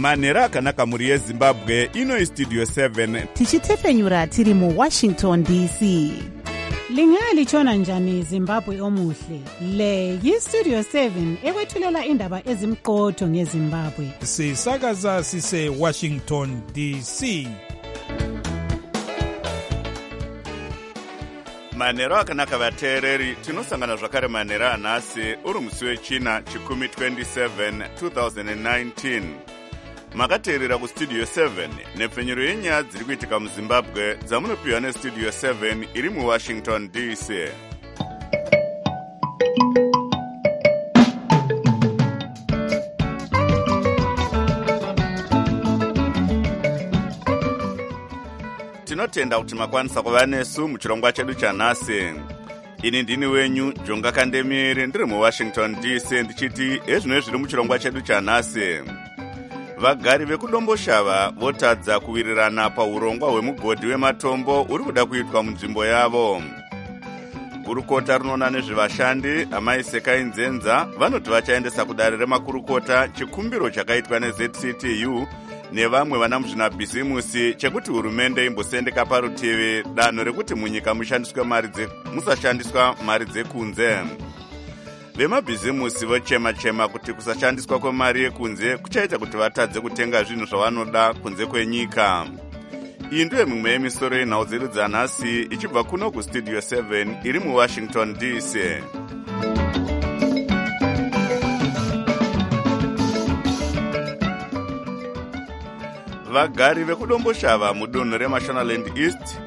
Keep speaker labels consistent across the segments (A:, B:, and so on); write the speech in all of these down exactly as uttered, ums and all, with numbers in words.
A: manhero akanaka muri yezimbabwe. Ino Studio seven
B: tichitefenyura tiri mu Washington D C.
C: Lingalitshona njani Zimbabwe omuhle? Le yi Studio seven ekwethulela indaba ezimqotho ngeZimbabwe.
D: Sisakaza sise Washington D C.
A: manhero akanaka vateereri, tinosangana zvakare manhero anhasi uri musi wechina chikumi twenty-seven twenty nineteen. Makateerera kustudio seven nepfenyuro yenyaya dziri kuitika muZimbabwe dzamunopiwa nestudio seven iri muWashington D C. Tinotenda kuti makwanisa kuva nesu muchirongwa chedu chanhasi. Ini ndini wenyu Jonga Kandemire, ndiri muWashington D C, ndichiti ezvino zviri muchirongwa chedu chanhasi. Vagari vekudomboshava votadza kuwirirana paurongwa hwemugodhi wematombo uri kuda kuitwa munzvimbo yavo. Kurukota runoona nezvevashandi amai Sekai Nzenza vanoti vachaendesa kudare remakurukota chikumbiro chakaitwa neZ C T U nevamwe vana muzvinabhizimusi chekuti hurumende imbosendeka parutivi danho rekuti munyika mushandiswe mari dze musashandiswa mari dzekunze. Vemabhizimusi vochema-chema kuti kusashandiswa kwemari yekunze kuchaita kuti vatadze kutenga zvinhu zvavanoda kunze kwenyika. Iyi ndiyo mimwe yemisoro yenhau dzedu dzanhasi ichibva kuno kustudio seven iri muWashington D C. Vagari vekudomboshava mudunhu reMashonaland East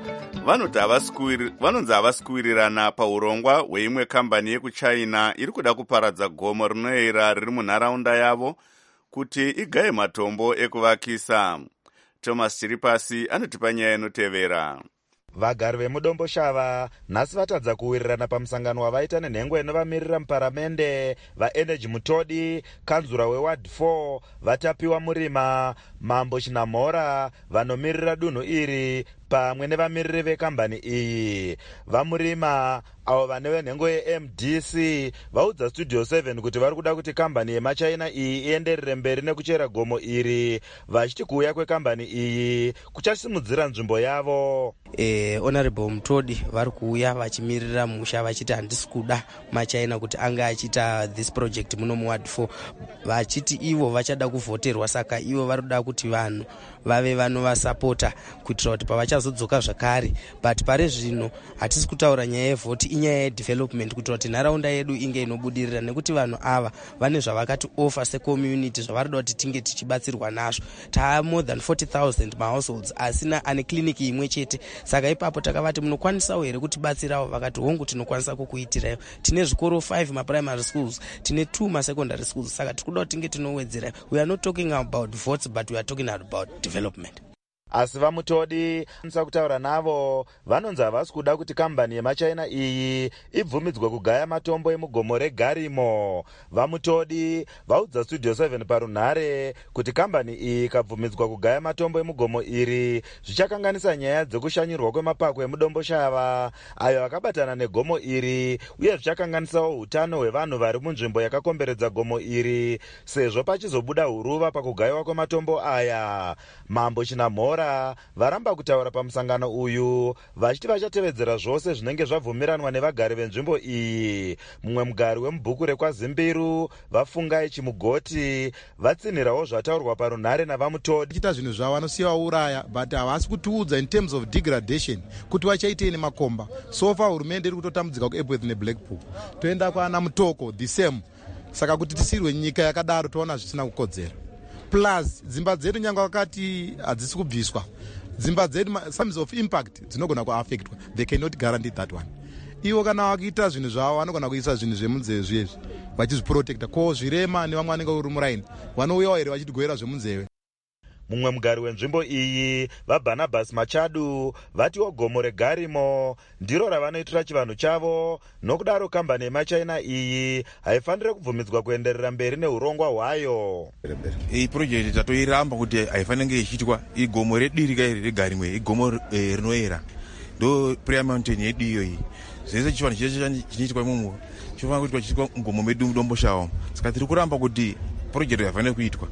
A: vanonzi havasikuwirirana paurongwa hweimwe kambani yekuchina iri kuda kuparadza gomo rinoera riri munharaunda yavo kuti igaye matombo ekuvakisa. Thomas Chiripasi anotipa nyaya inotevera.
E: Vagari vemudomboshava nhasi vatadza kuwirirana pamusangano wavaita nenhengo inovamirira muparamende vaEnergy Mutodi, kanzura weward four, vatapiwa Murima, Mambo Chinamhora vanomirira dunhu iri pamwe nevamiriri vekambani iyi. VaMurima avo vane venhengo yeM D C vaudza Studio seven kuti vari kuda kuti kambani yemachina iyi ienderere mberi nekuchera gomo iri, vachiti kuuya kwekambani iyi kuchasimudzira nzvimbo yavo.
F: Eh, Honorable Mutodi vari kuuya vachimirira musha vachiti handisi kuda machina kuti anga achita this project muno muward four, vachiti ivo vachada kuvhoterwa, saka ivo vari kuda kuti vanhu vave vanovasapota kuitira kuti pavachazodzoka zvakare. But pare zvino hatisi kutaura nyaya yevhoti, inyaya yedevelopment kuitira kuti nharaunda yedu inge inobudirira, nekuti vanhu ava vane zvavakati offer secommunity zvavari kuda kuti tinge tichibatsirwa nazvo. Taa more than forty thousand mahouseholds asina ane kliniki imwe chete, saka ipapo takavati munokwanisawo here kutibatsirawo, vakati hongu tinokwanisa kukuitirayo. Tine zvikoro five maprimary schools, tine two masecondary schools, saka tikuda kuti tinge tinowedzerayo. We are not talking about votes, but we are talking about development.
E: Asi vaMutodi vanisa kutaura navo vanonzi havasi kuda kuti kambani yemachina iyi ibvumidzwe kugaya matombo emugomo reGarimo. VaMutodi vaudza Studio seven parunhare kuti kambani iyi ikabvumidzwa kugaya matombo emugomo iri zvichakanganisa nyaya dzekushanyirwa kwemapako emudomboshava ayo akabatana negomo iri, uye zvichakanganisawo hutano hwevanhu vari munzvimbo yakakomberedza gomo iri, sezvo pachizobuda huruva pakugayiwa kwematombo aya. Mambo Chinamhora varamba kutaura pamusangano uyu vachiti vachatevedzera zvose zvinenge zvabvumiranwa nevagari venzvimbo iyi. Mumwe mugari wemubhuku rekwaZimbiru vafungai Chimugoti vatsinhirawo zvataurwa parunhare navaMutodi.
G: Chita zvinhu zvavo vanosiya uraya, but havasi kutiudza in terms of degradation kuti vachaitei nemakomba. So far hurumende iri kutotambudzika kuEbweth neBlackpool, toenda kwaana Mutoko the same. Saka kuti tisirwe nyika yakadaro toona zvisina kukodzera. Plus dzimba dzedu nyanga vakati hadzisi kubviswa, dzimba dzedu sums of impact dzinogona kuaffectwa, they cannot guarantee that one. Ivo kana vakuita zvinhu zvavo vanogona kuisa zvinhu zvemunzeve zvizvi vachizviprotecta, ko zvirema nevamwe vanenge uri muraini vanouyawo here vachigoera zvemunzeve.
E: Mumwe mugari wenzvimbo iyi vaBarnabas Machadu vatiwo gomo reGarimo ndiro ravanoitira chivanhu chavo, nokudaro kambani yemachina iyi haifanire kubvumidzwa kuenderera mberi neurongwa hwayo.
H: Iyi project tatoiramba kuti haifanenge ichiitwa. Igomo redirika iri reGarimo, igomo rinoera, ndo prayer mountain yedu iyo iyi. Zvese chivanhu chese chinoitwa imomo chinofanira kuti chiitwa mugomo medu mudomboshava, saka tiri kuramba kuti project haifanire kuitwa.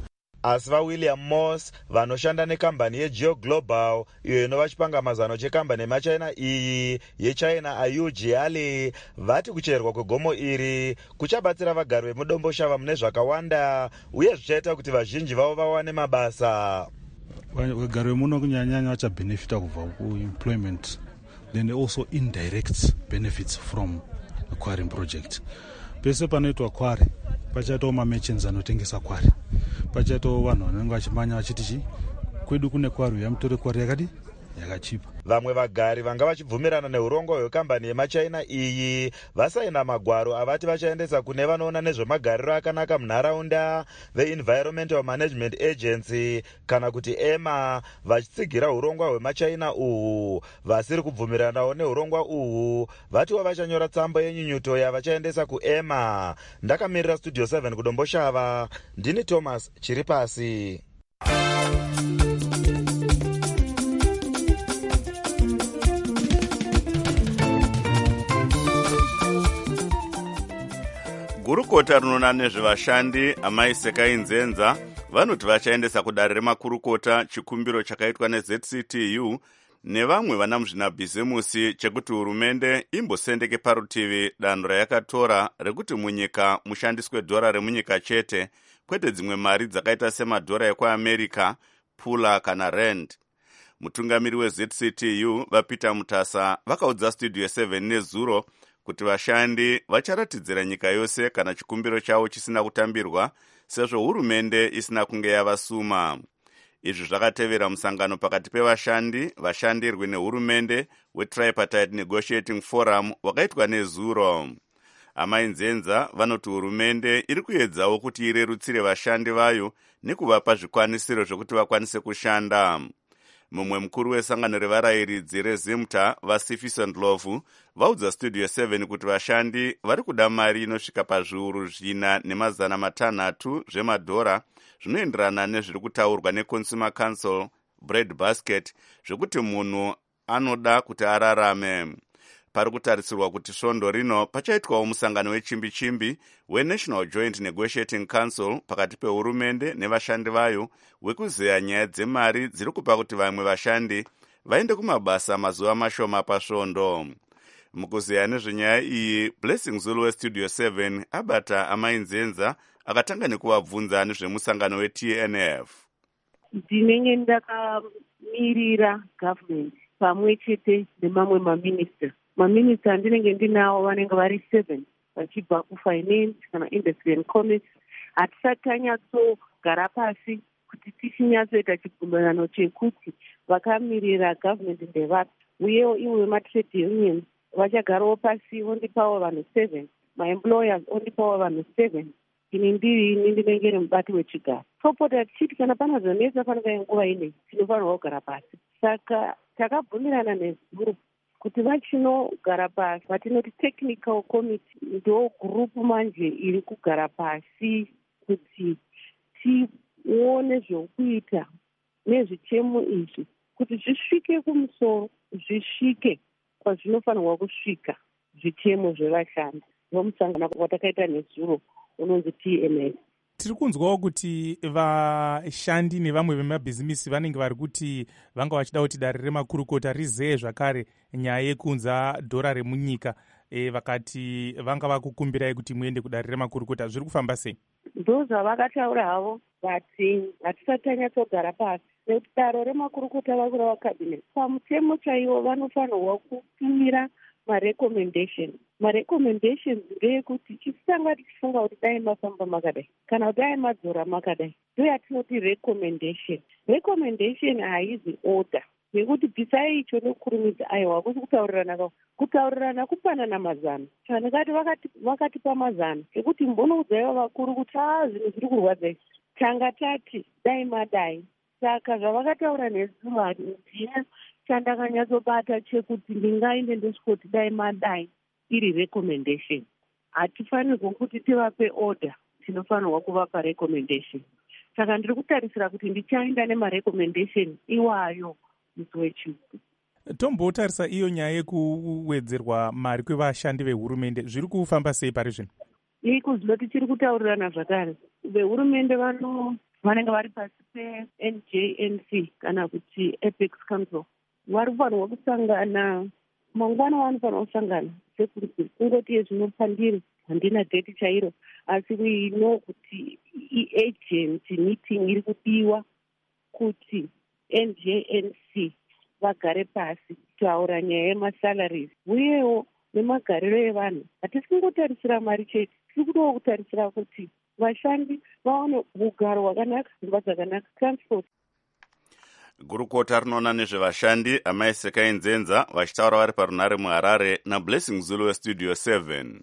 E: asi vaWilliam Moss vanoshanda nekambani yeGeo Global iyo inova chipangamazano chekambani yemachina iyi yechina Ayujiali vati kucherwa kwegomo iri kuchabatsira vagari vemudomboshava mune zvakawanda uye zvichaita kuti vazhinji vavo vawane mabasa.
I: Vagari vemuno kunyanyanya vachabenefita kubva kuemployment, then also indirect benefits from the quarrying project. Pese panoitwa kwari pachaitawo mamechens anotengesa kwari, pachaitawo vanhu vanenge vachimanya vachiti chi kwedu kune kwari yamutore kwari yakadi yakachipa.
E: Vamwe vagari vanga vachibvumirana neurongwa hwekambani yemachina iyi vasaina magwaro avati vachaendesa kune vanoona nezvemagariro akanaka munharaunda veEnvironmental Management Agency kana kuti EMA, vachitsigira urongwa hwemachina uhu. Vasiri kubvumiranawo neurongwa uhu vatiwo vachanyora tsamba yenyunyuto yavachaendesa kuEMA. Ndakamirira Studio seven kudomboshava, ndini Thomas Chiripasi.
A: Gurukota rinoona nezvevashandi amai Sekainzenza vanoti vachaendesa kudare remakurukota chikumbiro chakaitwa neZ C T U nevamwe vana muzvinabhizimusi chekuti hurumende imbosendeke parutivi danho rayakatora rekuti munyika mushandiswe dhora remunyika chete kwete dzimwe mari dzakaita semadhora ekuAmerica, pula kana rand. Mutungamiri weZ C T U vaPeter Mutasa vakaudza Studio seven nezuro kuti vashandi vacharatidzira nyika yose kana chikumbiro chavo chisina kutambirwa sezvo hurumende isina kunge yavasuma. Izvi zvakatevera musangano pakati pevashandi, vashandirwi nehurumende weTripartite Negotiating Forum wakaitwa nezuro. Amai Nzenza vanoti hurumende iri kuedzawo kuti irerutsire vashandi vayo nekuvapa zvikwanisiro zvokuti vakwanise kushanda. Mumwe mukuru wesangano revarayiridzi rezimta vaSifiso Ndlovu vaudza Studio seven kuti vashandi vari kuda mari inosvika pazviuru zvina nemazana matanhatu zvemadhora zvinoenderana nezviri kutaurwa neConsumer Council Bread Basket zvekuti munhu anoda kuti ararame. Pari kutarisirwa kuti svondo rino pachaitwawo musangano wechimbi-chimbi weNational Joint Negotiating Council pakati pehurumende nevashandi vayo wekuzeya nyaya dzemari dziri kupa kuti vamwe vashandi vaende kumabasa mazuva mashoma pasvondo. Mukuzeya nezvenyaya iyi, Blessing Zulu weStudio seven abata amai Nzenza akatanga nekuvabvunza nezvemusangano weT N F.
J: Ndinenge ndakamirira government pamwe chete nemamwe maminista. Maminista andinenge ndinawo vanenge vari seven vachibva kufinance kana industry and commerce. Hatisati tanyatsogara pasi kuti tichinyatsoita chibvumirano chekuti vakamirira government ndevapi, uyewo ivo vematrade unions vachagarawo pasi vondipawo vanhu seven, maemployers ondipawo vanhu seven. Ini ndiri ini ndinenge iri mubati wechigaro. Topota tichiti kana pana zvonetsa panenge nguva ine tinofanirwa kugara pasi. Saka takabvumirana nezuro kuti vachinogara pasi vatinoti technical committee ndo gurupu manje iri kugara pasi kuti tione zvokuita nezvichemo izvi kuti zvisvike kumusoro, zvisvike kwazvinofanirwa kusvika zvichemo zvevashandi vomusangano watakaita nezuro unonzi T M S.
D: Tiri kunzwawo kuti vashandi nevamwe vemabhizimisi vanenge vari kuti vanga vachida kuti dare remakurukota rizeye zvakare nyaya yekunza dhora remunyika, e, vakati vanga vakukumbirai kuti muende kudare remakurukota. Zviri kufamba sei?
J: Ndo zvavakataura havo vati hatisati tanyatsogara pasi nekuti dare remakurukota vakura vakabineti pamutemo chaiwo vanofanirwa kupimira marecommendation. Marecommendations ndeyekuti tisanga tichifunga kuti dai mafamba makadai kana kuti dai madzora makadai, ndo yatinoti recommendation. Recommendation haizi order nekuti bvisai icho nokurumidza aiwa kusi kutaurirana kutaurirana kupanana mazana. Chanekati vakati vakatipa mazana ekuti mbonoudzaiva vakuru kuti aa zvinhu zviri kurwadza izvi tanga tati dai madai. Saka zvavakataura nezuva ndine chandakanyatsobata chekuti ndingainde ndosvoti dai madai iri recommendation. Hatifanirwi kuti tivape order, tinofanirwa kuvapa recommendation. Saka ndiri kutarisira kuti ndichaenda nemarecommendation iwayo musi wechiuku.
D: Tombotarisa iyo nyaya yekuwedzerwa mari kwevashandi vehurumende, zviri kufamba sei pari zvino?
J: Iko zvinoti tiri kutaurirana zvakare. Vehurumende vanenge vari pasi pe-N J N C kana kuti Apex Council vari kufanirwa kusangana mangwana vanofanirwa kusangana sekunzi kungotiye zvinopandiri handina date chairo asi we know kuti i-agent meeting iri kudiwa kuti N J N C vagare pasi kutaura nyaya yemasalaries uyewo nemagariro evanhu. Hatisi kungotarisira mari chete, tiri kudawo kutarisira kuti vashandi vaone ugaro hwakanaka, dzimba dzakanaka, transport.
A: Gurukota rinoona nezvevashandi amai Sekai Nzenza vachitaura vari parunare muHarare naBlessing Zulu weStudio seven.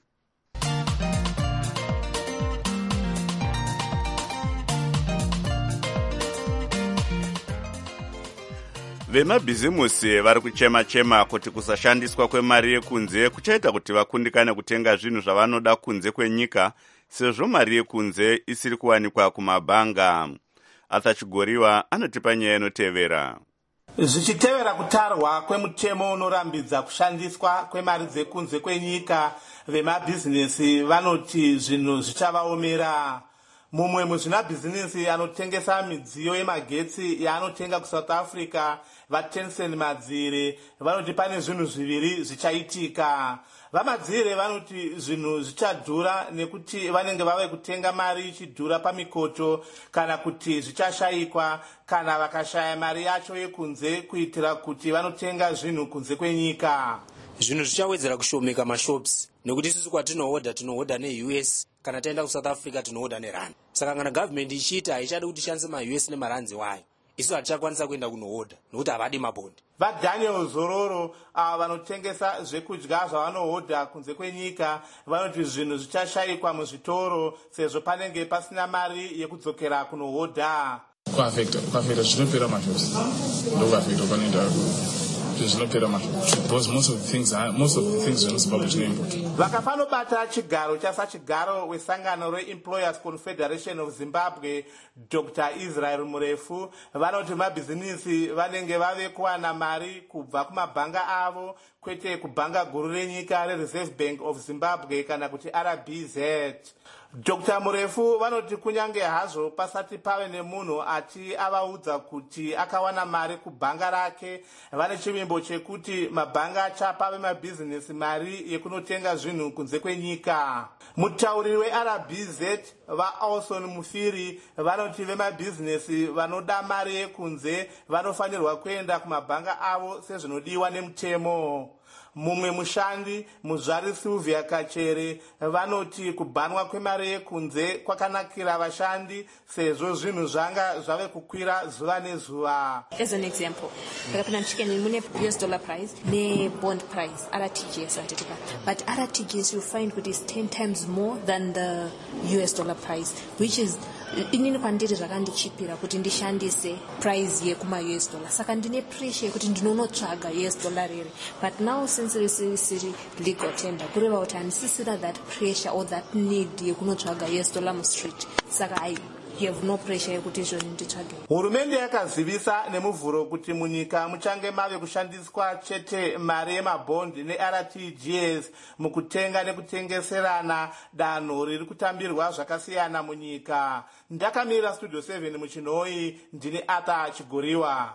A: Vemabhizimusi vari kuchema-chema kuti kusashandiswa kwemari yekunze kuchaita kuti vakundikane kutenga zvinhu zvavanoda kunze kwenyika, sezvo mari yekunze isiri kuwanikwa kumabhanga. Arthur Chigoriwa anotipa nyaya inotevera.
K: Zvichitevera kutarwa kwemutemo unorambidza kushandiswa kwemari dzekunze kwenyika, vemabhizinesi vanoti zvinhu zvichavaomera. Mumwe muzvinabhizinesi anotengesa midziyo yemagetsi yaanotenga kuSouth Africa, vaTensen Madzire, vanoti pane zvinhu zviviri zvichaitika. Vamadzire vanoti zvinhu zvichadhura nekuti vanenge vave kutenga mari ichidhura pamikoto, kana kuti zvichashayikwa kana vakashaya mari yacho yekunze kuitira kuti vanotenga zvinhu kunze kwenyika.
F: Zvinhu zvichawedzera kushomeka mashops nekuti isusu kwatinohodha tinohodha ne-U S kana taenda kuSouth Africa tinohodha nerand. Saka kana government ichiita haichadi kuti ishandise ma-U S nemaranzi wayo, isu hatichakwanisa kuenda kunohodha nokuti havadi mabondi.
K: VaDaniel Zororo ava vanotengesa zvekudya zvavanohodha kunze kwenyika vanoti zvinhu zvichashayikwa muzvitoro sezvo panenge pasina mari yekudzokera kunohodha.
L: Kwafekta kwafekta zvinopera mashops ndokwafekta panoenda zvinopera mashops because most of the things are, most of the things zvinosibva zvinoimport.
K: Vakafanobata chigaro chasachigaro wesangano reEmployers Confederation of Zimbabwe, Doctor Israel Murefu, vanoti mabhizinisi vanenge vave kuwana mari kubva kumabhanga avo kwete kubhanga guru renyika reReserve Bank of Zimbabwe kana kuti R B Z. Doctor Murefu vanoti kunyange hazvo pasati pave nemunhu ati avaudza kuti akawana mari kubhanga rake, vane chivimbo chekuti mabhanga achapa vemabhizinesi mari yekunotenga zvinhu kunze kwenyika. Mutauriri weR B Z vaAlson Mufiri vanoti vemabhizinesi vanoda mari yekunze vanofanirwa kuenda kumabhanga avo sezvinodiwa nemutemo. Mumwe mushandi muzvari Sylvia Kachere vanoti kubhanwa kwemari yekunze kwakanakira vashandi sezvo zvinhu zvanga zvave kukwira zuva nezuva.
M: As an example, takapinda muchicken mune U S dollar price ne bond price R T G S antitika, but R T G S you find that is ten times more than the U S dollar price, which is inini pandiri zvakandichipira kuti ndishandise price yekuma U S dollar, saka ndine pressure yekuti ndinonotsvaga U S dollar riri, but now since risiri legal tender kureva kuti handisisira that pressure or that need yekunotsvaga U S dollar mustreet, saka I you have no pressure yekuti izvoni nditsvage.
K: Hurumende yakazivisa nemuvhuro kuti munyika muchange mave kushandiswa chete mari yemabhondi neR T G S mukutenga nekutengeserana, danho riri kutambirwa zvakasiyana munyika. Ndakamira Studio seven muchinoi, ndine Arthur Chigoriwa.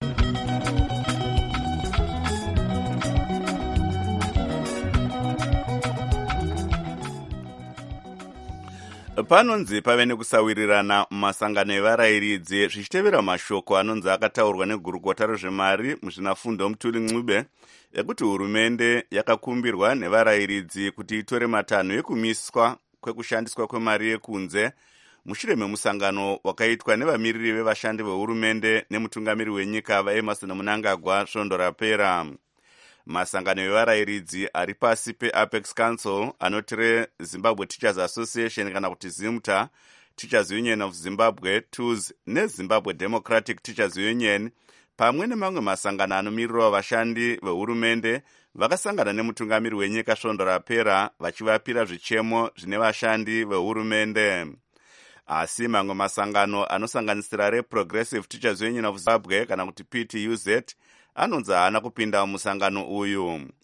A: Panonzi pave nekusawirirana mumasangano evarayiridzi zvichitevera mashoko anonzi akataurwa negurukota rezvemari muzvinafundo Mutuli Ncube ekuti hurumende yakakumbirwa nevarayiridzi kuti itore matanho ekumiswa kwekushandiswa kwemari yekunze mushure memusangano wakaitwa nevamiriri vevashandi vehurumende nemutungamiri wenyika vaEmmerson Mnangagwa svondo rapera. Masangano evarayiridzi ari pasi peApex Council anoti Zimbabwe Teachers Association kana kuti ZIMTA, Teachers Union of Zimbabwe T U Z neZimbabwe Democratic Teachers Union pamwe nemamwe masangano anomirira vashandi vehurumende vakasangana nemutungamiri wenyika svondo rapera vachivapira zvichemo zvine vashandi vehurumende. Asi mamwe masangano anosanganisira reProgressive Teachers Union of Zimbabwe kana kuti P T U Z anonzi haana kupinda musangano uyu.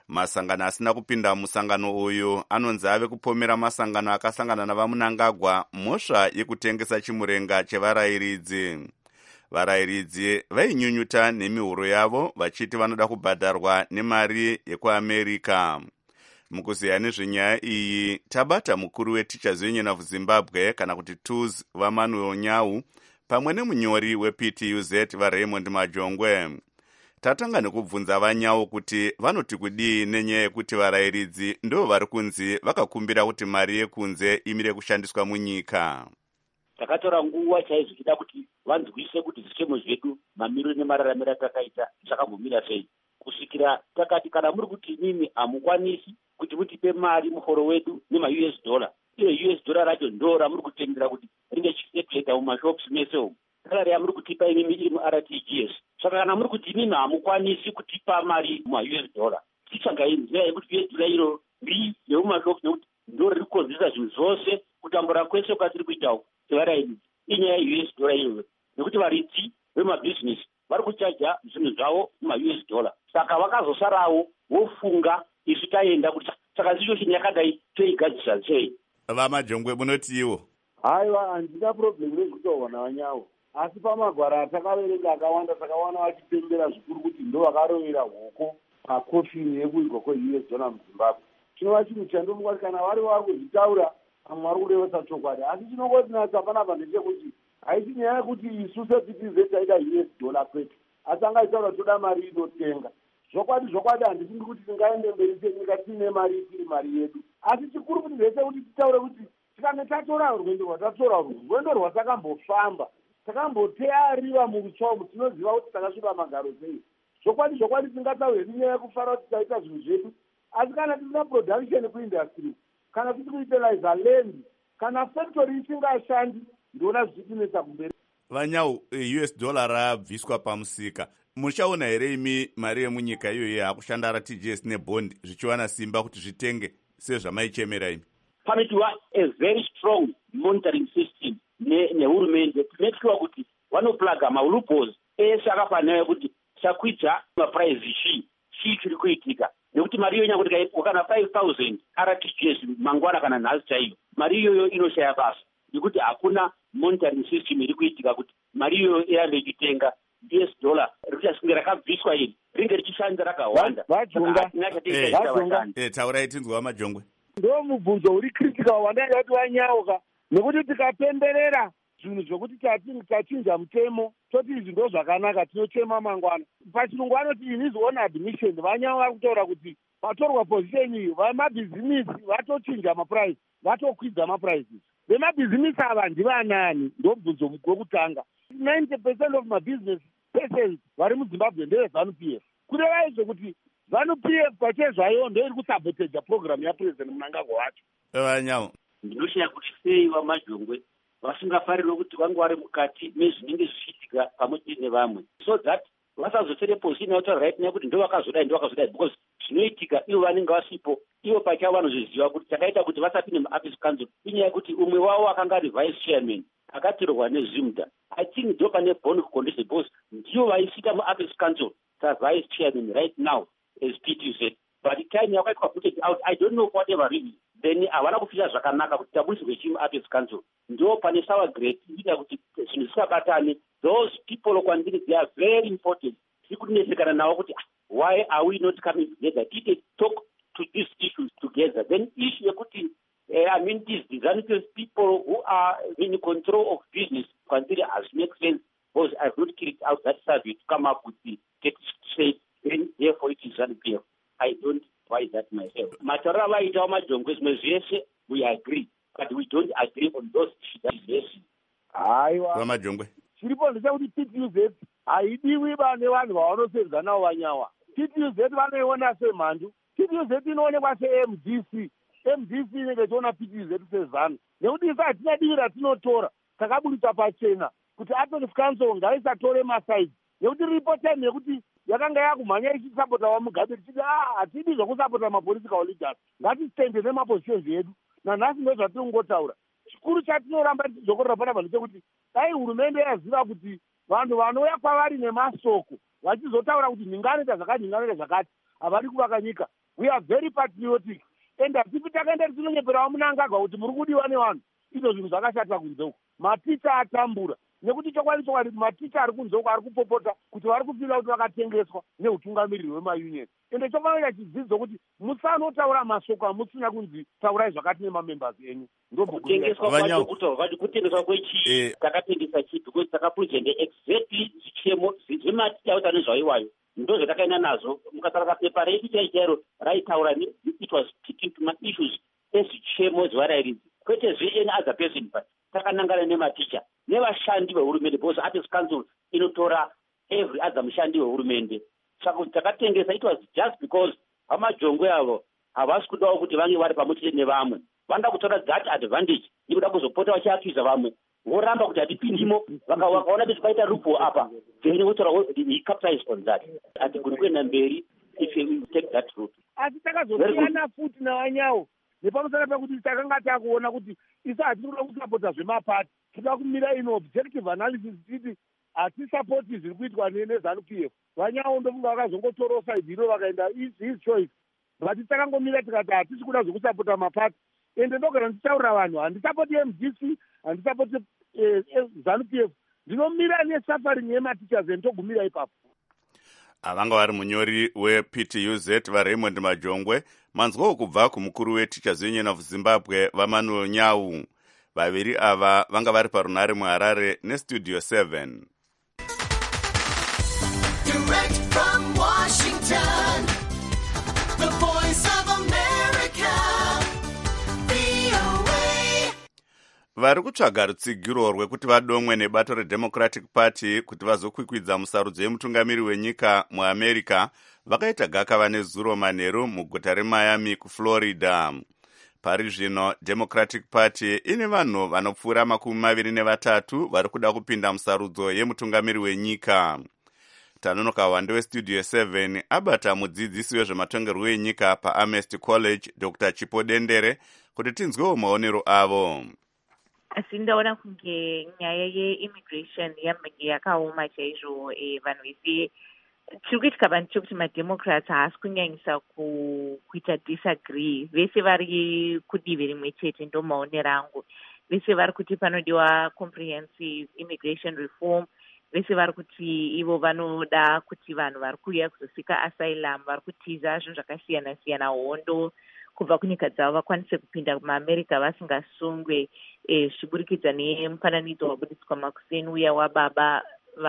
A: masangano asina kupinda musangano uyu anonzi ave kupomera masangano akasangana navamunangagwa mhosva yekutengesa chimurenga chevarayiridzi. Varayiridzi vainyunyuta nemihuro yavo vachiti vanoda kubhadharwa nemari yekuamerica. Mukuziya nezvenyaya iyi tabata mukuru weTeachers Union of Zimbabwe kana kuti T U Z vaManuel Nyau pamwe nemunyori weP T U Z vaRaymond Majongwe. Tatanga nekubvunza vaNyau kuti vanoti kudii nenyaya yekuti varayiridzi ndo vari kunzi vakakumbira kuti mari yekunze imire kushandiswa munyika.
N: Takatora nguva chaizvo chida kuti vanzwise kuti zvichemo zvedu mamiro nemararamiro atakaita zvakambomira sei. Kusvikira takati kana muri kuti nini hamukwanisi kuti mutipe mari muhoro wedu nema-U S dollar. Iyo U S dollar racho ndo ramuri kutendera kuti ringe chisekuleta mumashops mese umu. Salari yamuri kutipa inimi iri mu-R T G S. Saka kana muri kuti nini hamukwanisi kutipa mari muma-U S dollar. Tichanga nzira yekuti U S dollar iro ndi yemumashops nekuti ndo riri kukonzeresa zvinhu zvose kutambura kwese kwatiri kuita uku. Sevarayiridzi inyaya ye-U S dollar iyoyo nekuti varidzi vemabhizinesi vari kuchaja zvinhu zvavo muma-U S dollar. Saka vakazosarawo vofunga isu taenda kuti saka situation yakadai toigadzisa sei.
A: VaMajongwe munoti iwo?
O: Haiwa, handina problem rekutaurwa navanyawo, asi pamagwara atakaverenga akawanda takawana vachipembera zvikuru kuti ndo vakarovera hoko pakofini yekuigwa kwe-U S dollar muZimbabwe. Chinova chinhu chandomungwati kana vari vari kuzvitaura vamwe vari kurevesa chokwadi, asi chinongoti natsa panapa ndechekuti haisi nyaya yekuti isu seP T Z taita U S dollar kwete, asi angaitaura toda mari inotenga. Zvokwadi zvokwadi handifungi kuti tingaende mberi senyika tiine mari tiri mari yedu, asi chikuru kuti zvese kuti titaure kuti tikange tatora rwendo rwatatora rwendo rwatakambofamba takamboteariva murutsva umu tinoziva kuti takasviba magaro sei. Zvokwadi zvokwadi tingataure nenyaya yekufara kuti taita zvinhu zvedu, asi kana tisina production kuindustry, kana tiri kuutiliza land, kana factory isingashandi, ndiona zvichitinetsa kumberi.
A: VaNyau, U S dollar rabviswa pamusika. Muchaona here imi mari yemunyika iyoyi yakushanda R T G S nebond zvichiwana simba kuti zvitenge sezvamaichemera imi?
N: Panotiwa a very strong monitoring system nehurumende to make sure kuti vanoplaga maloopholes ese akafanira kuti chakwidza maprice chii chii chiri kuitika, nekuti mari iyoyo nyakuti kana five thousand R T G S mangwana kana nhasi chaiyo, mari iyoyo inoshaya basa nekuti hakuna monitoring system iri kuitika kuti mari iyoyo irambe ichitenga U S dollar richasvinge rakabviswa iri ringe richishanda rakawanda.
O: Vajunga,
A: eh, taurai tinzwa VaMajongwe.
O: Ndo mubvunzo uri critical wandanga kuti wanyauka, nekuti tikapemberera zvinhu zvokuti tachinja mutemo toti izvi ndo zvakanaka tinochema mangwana. Pachirungu vanoti in his own admission VaNyau vari kutaura kuti patorwa position iyi vamabhizimisi vatochinja maprice, vatokwidza maprices. Vemabhizimisi ava ndivanani? Ndo bvunzo wekutanga. ninety percent of mabusiness persons vari muZimbabwe ndeve-ZANU-P F. Kureva izvo kuti ZANU-P F pachezvayo ndo iri kusaboteja program yaPresident Mnangagwa wacho.
A: VaNyau,
N: ndinoshaya kuti sei VaMajongwe vasingafarirwe kuti vange vari mukati mezvinenge zvichiitika pamwe chete nevamwe, so that vasazotore position yautaura right nekuti ndo vakazodai ndo vakazodai, because zvinoitika ivo vanenge vasipo, ivo pachavo vanozviziva kuti chakaita kuti vasapinde muApex Council inyaya yekuti umwe wavo akanga ari vice chairman akatirwa neZimda. I think ndo pane bond condition because ndiyo vaisita muApex Council savice chairman right now as P T U Z, but the time yakaitwa put out I don't know whatever really, then havana kufira zvakanaka kuti tabudiswe chi muApex Council. Ndo pane sour grade ita kuti zvinhu zvisabatane. Those people kwandiri they are very important. Sikunesekana navo kuti why are we not coming together, did talk to these issues together. Then issue yekuti uh, I mean these designated people who are in control of business consider as make sense, because I've not carried out that survey to come up with the text say then therefore it is ZANU-P F. I don't buy that myself. Matara vaita VaMajongwe zvimwe zvese we agree, but we don't agree on those issues.
O: Haiwa
A: VaMajongwe,
O: chiripo ndechekuti P T U Z haidiwi vane vanhu vavanosedzwa navo vanyawa. P T U Z vanoiona semhandu. P T U Z inoonekwa se-M D C. M D C inenge ichiona P T U Z sezano, nekuti isa hatina divi ratinotora takaburitsa pachena kuti Apex Council ngaisatore masaidzi, nekuti ripo time yekuti yakanga yakumhanya ichisapota vaMugabe tichiti ah hatidi zvokusapota mapolitical leaders, ngatisitende nemapositions edu. Nanhasi ndo zvatiri kungotaura. Chikuru chatinoramba tichizokorera panapa ndechekuti dai hurumende yaziva kuti vanhu vanouya kwavari nemasoko vachizotaura kuti ndinganoita zvakati ndinganoita zvakati havari kuvaka nyika, we are very patriotic and hatipi takaenda tisinonyeperawo munangagwa kuti muri kudiwa nevanhu izvo zvinhu zvakashata kunze uko. Maticha atambura nekuti chokwadi chokwadi maticha ari kunze uko ari kupopota kuti vari kufila kuti vakatengeswa neutungamiriri hwemayunion. Ende chokwadi chidzidzo kuti musanotaura masoko amusina kunzi taurai zvakati nemamembers enyu.
N: Kutengeswa kwacho kutaurwa kuti kutengeswa kwechii takatengesa chii because takapurezende exactly zvichemo zvematicha kuti anezvaiwayo ndo zvatakaenda nazo. Mukatarasa pepa redu chaichairo raitaura it was sticking to my issues ezvichemo zvarairidzi kwete zvn as a person but takanangana nematicha nevashandi vehurumende because artist council inotora every other mushandi wehurumende. Saka kuti takatengesa it was just because vamajongwe avo havasi kudawo kuti vange vari pamwechete nevamwe, vanoda kutora that advantage ikuda kuzopota vachiakiza vamwe voramba kuti hatipindimo vakaona kuti paita rupo apa then votora he capitalize on that. Hatigoni kuenda mberi if we take that route.
O: Asi takazosiyana futi navanyawo nepamusana pekuti takanga takuona kuti isa hatinoda kusapota zvemapati, toda kumira ino objective analysis titi hatisapoti zviri kuitwa nezanu P F. Vanyawo ndofunga vakazongotora side ino vakaenda his choice, but takangomira tikati hatisi kuda zvekusapota mapati. Ende ndogara ndichitaurira vanhu handisapoti M D C handisapoti zanu P F, ndinomira nesuffering yematichers endogumira ipapo.
A: Avanga vari munyori weP T U Z vaRaymond Majongwe, manzwawo kubva kumukuru weTeachers Union of Zimbabwe vaManuel Nyau. Vaviri ava vanga vari parunare muHarare neStudio seven. Direct from Washington, the voice of America, V O A. Vari kutsvaga rutsigiro rwekuti vadomwe nebato reDemocratic Party kuti vazokwikwidza musarudzo yemutungamiri wenyika muAmerica vakaita gakava nezuro manheru muguta reMiami kuFlorida. Pari zvino Democratic Party ine vanhu vanopfuura makumi maviri nevatatu vari kuda kupinda musarudzo yemutungamiri wenyika. Tanonoka wande weStudio seven abata mudzidzisi wezvematongerwo enyika paAmherst College Doctor Chipo Dendere kuti tinzwewo maonero avo.
P: Asi ndaona kunge nyaya yeimmigration yambenge yakaoma chaizvo. Vanhu vese chiri kuitika vanhu chekuti mademocrats haasi kunyanyisa kuita disagree, vese vari kudivi rimwe chete, ndo maonero angu. Vese vari kuti panodiwa comprehensive immigration reform, vese vari kuti ivo vanoda kuti vanhu vari kuuya kuzosika asylum vari kutiza zvinhu zvakasiyana siyana, hondo kubva kunyika dzavo vakwanise kupinda kumaamerica vasingasungwe, zvichiburikidza nemufananidzo wabudiswa makuseni uya wababa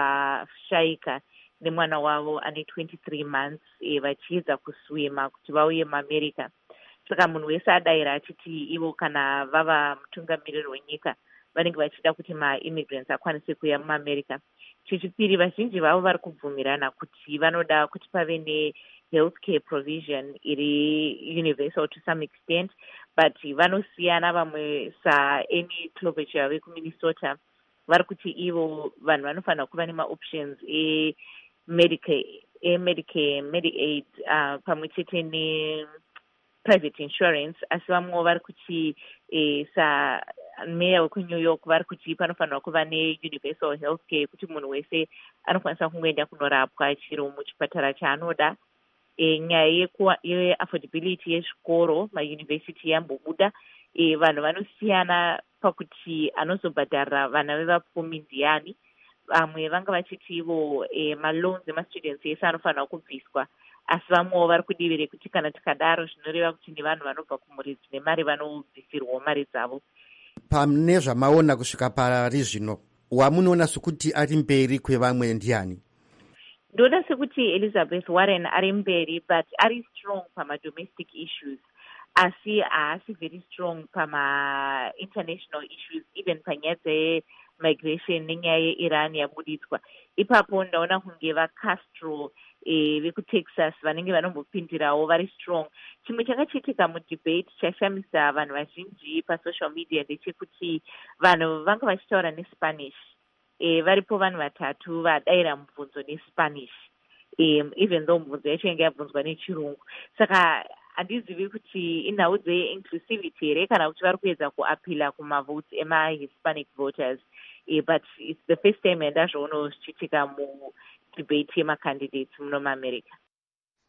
P: vashaika nemwana wavo ane twenty-three months vachiedza kuswima kuti vauye muAmerica. Saka munhu wese adayira achiti ivo kana vava mutungamiriri wenyika vanenge vachida kuti maimmigrants akwanise kuuya muAmerica. Chechipiri, vazhinji vavo vari kubvumirana kuti vanoda kuti pave nehealthcare provision iri universal to some extent, but vanosiyana. Vamwe saAmy Klobuchar vekuMinnesota vari kuti ivo vanhu vanofanira kuva nemaoptions e Medicare, e Medicare, Medicaid uh, pamwe chete ne private insurance. Asi vamwe vari kuti e, sa meya wekuNew York vari kuti panofanira kuva neuniversal healthcare kuti munhu wese anokwanisa kungoenda kunorapwa chiro muchipatara chaanoda. E, nyaya yeaffordability yezvikoro mayunivhesiti yambobuda. E, vanhu vanosiyana pakuti anozobhadharira vana vevapfumi ndiani. Vamwe vanga vachiti ivo e, maloans emastudents ese anofanira kubviswa, asi vamwewo vari kudivi rekuti kana tikadaro zvinoreva kuti nevanhu vanobva kumhuri dzine mari vanobvisirwawo mari dzavo.
Q: Pane zvamaona kusvika pari zvino, wamunoona sekuti ari mberi kwevamwe ndiani?
P: Ndoona sekuti Elizabeth Warren ari mberi, but ari strong pamadomestic issues, asi haasi very strong pama-international issues, even panyaya dzemigration nenyaya yeIran yabuditswa. Ipapo ndaona kunge vaCastro e, vekuTexas vanenge vanombopindirawo vari strong. Chimwe chakachitika mudebate chashamisa vanhu vazhinji pasocial media ndechekuti vanhu vanga vachitaura neSpanish. E, varipo vanhu vatatu vadayira mubvunzo neSpanish, e, even though mubvunzo yacho yange yabvunzwa nechirungu. Saka handizivi kuti inhau dzeinclusivity here kana kuti vari kuedza kuapila kumavotes emahispanic voters. E, but it's the first time yandazvoonawo zvichiitika mudebate yemacandidates muno muAmerica.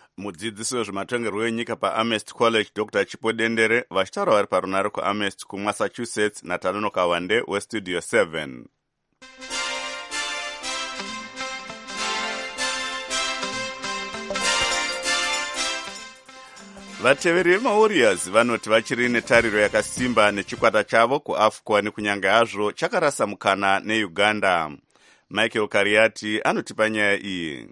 A: mudzidzisi wezvematongerwo enyika paamherst college dr chipo dendere vachitaura vari parunare kuamherst kumassachusetts naTanono Kawande westudio seven. vateveri vemawarriors vanoti vachiri netariro yakasimba nechikwata chavo kuafcon kunyange hazvo chakarasa mukana neuganda. Michael Kariati anotipa nyaya iyi.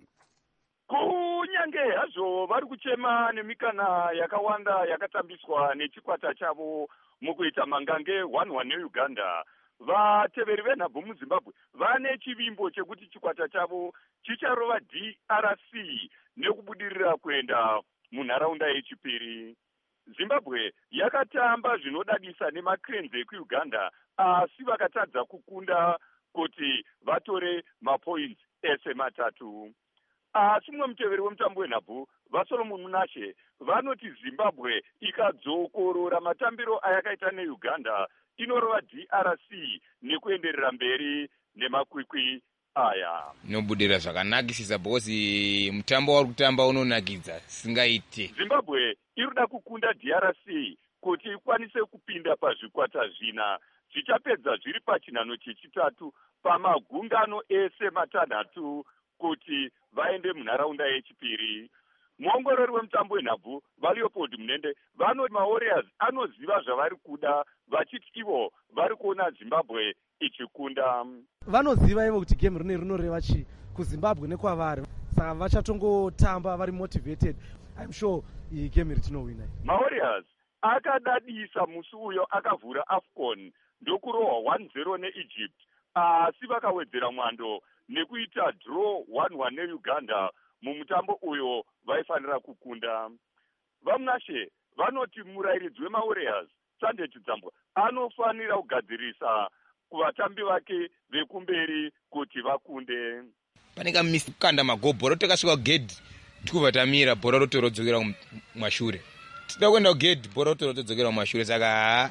R: Kunyange hazvo vari kuchema nemikana yakawanda yakatambiswa nechikwata chavo mukuita mangange one one neuganda, vateveri venhabvu muzimbabwe vane chivimbo chekuti chikwata chavo chicharova D R C nekubudirira kuenda munharaunda yechipiri. Zimbabwe yakatamba zvinodadisa nemaCranes ekuuganda asi vakatadza kukunda kuti vatore mapoints ese matatu. Asi mumwe muteveri wemutambo wenhabvu vaSolomon Munashe vanoti Zimbabwe ikadzokorora matambiro ayakaita neuganda inorova D R C nekuenderera mberi nemakwikwi aya.
S: Nobudirira zvakanakisisa because mutambo wari kutamba unonakidza singaite.
R: Zimbabwe irikuda kukunda D R C kuti ikwanise kupinda pazvikwata zvina zvichapedza zviri pachinhano chechitatu pamagungano ese matanhatu kuti vaende munharaunda yechipiri. Muongorori wemutambo wenhabvu vaLeopold Munende vanoti maWarriors anoziva zvavari kuda vachiti ivo vari kuona Zimbabwe ichikunda.
T: Vanoziva ivo kuti game rine rinoreva chi kuZimbabwe nekwavari, saka vachatongotamba vari motivated. I'm sure iyi game ritinowina.
R: maWarriors akadadisa musi uyo akavhura AFCON ndokurohwa one zero neEgypt, asi vakawedzera mwando nekuita draw one one neUganda mumutambo uyo vaifanira kukunda. Vamunashe vanoti murairidzi wemaWarriors Sunday Chidzambwa anofanira kugadzirisa kuvatambi vake vekumberi kuti vakunde.
S: Paneka misi kukanda mago bhora tokasvika kugedhi tikuvatamira bhora rotorodzokera kumashure. Tida kuenda kugedhi bhora rotorodzokera kumashure, saka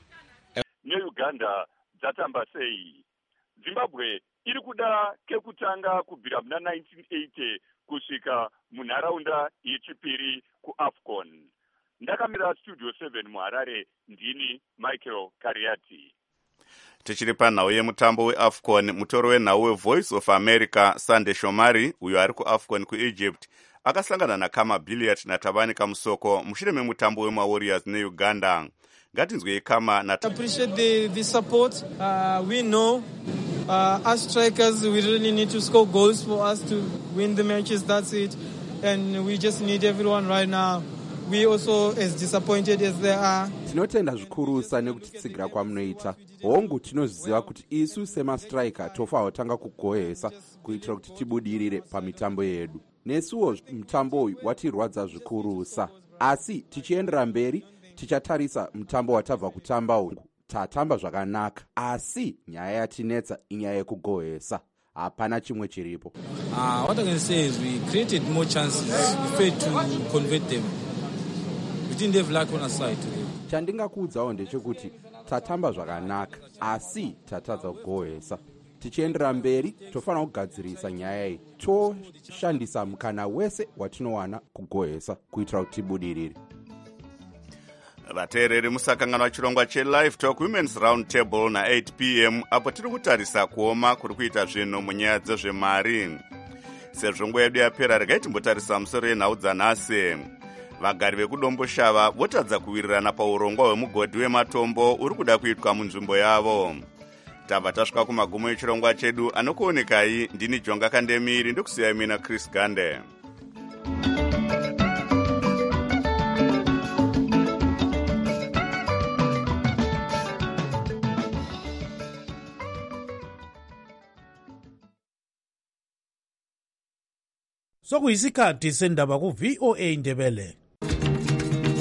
R: neUganda dzatamba sei. Zimbabwe iri kuda kekutanga kubvira muna nineteen eighty kusvika munharaunda yechipiri kuAFCON. Ndakamira studio seven muHarare, ndini Michael Kariati.
A: Tichiri panhau yemutambo weAFCON, mutoro wenhau weVoice of America Sunday Shomari uyo ari kuAFCON kuEgypt akasangana naKama Billiat naTavani Kamusoko mushure memutambo wemaWarriors neUganda. Ngatinzwei Kama nat
U: appreciate the, the support. Uh, we know uh, as strikers we really need to score goals for us to win the matches, that's it. And we just need everyone right now. We also as disappointed as they are.
V: Tinotenda zvikurusa nekutitsigira kwamunoita. Hongu tinoziva kuti isu semastriker tofa tanga kugohesa kuitira kuti tibudirire pamitambo yedu. Nesuwo mutambo uyu watirwadza zvikurusa. Asi tichiendera mberi tichatarisa mutambo watabva kutamba uyu. Tatamba zvakanaka. Asi nyaya yatinetsa inyaya yekugohesa. Hapana chimwe chiripo.
U: Uh, what I can say is we created more chances. We failed to convert them. We didn't have luck on our side today.
V: Chandingakuudzawo ndechekuti tatamba zvakanaka asi tatadza kugohesa. Tichiendera mberi tofanira kugadzirisa nyaya iyi. Toshandisa mukana wese watinowana kugohesa kuitira kuti tibudirire.
A: Vateereri musakangana chirongwa cheLive Talk Women's Round Table na eight p m apo tiri kutarisa kuoma kuri kuita zvinhu munyaya dzezvemari. Sezvo nguva yedu yapera, regai timbotarisa musoro yenhau dzanhasi. Vagari vekudomboshava votadza kuwirirana paurongwa hwemugodhi wematombo uri kuda kuitwa munzvimbo yavo. Tabva tasvika kumagumo echirongwa chedu. Anokuonekai ndini Jonga Kandemiri, ndikusiyai mina Chris Gande.
W: Sokuyisikhathi sendaba ku V O A Ndebele.